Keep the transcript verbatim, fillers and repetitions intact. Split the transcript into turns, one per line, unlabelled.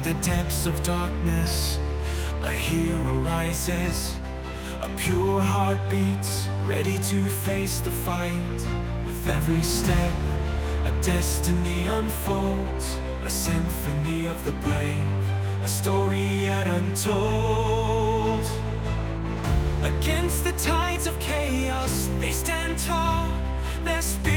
the depths of darkness, a hero rises. A pure heart beats, ready to face the fight. With every step, a destiny unfolds, a symphony of the brave, a story yet untold. Against the tides of chaos, they stand tall, their spirit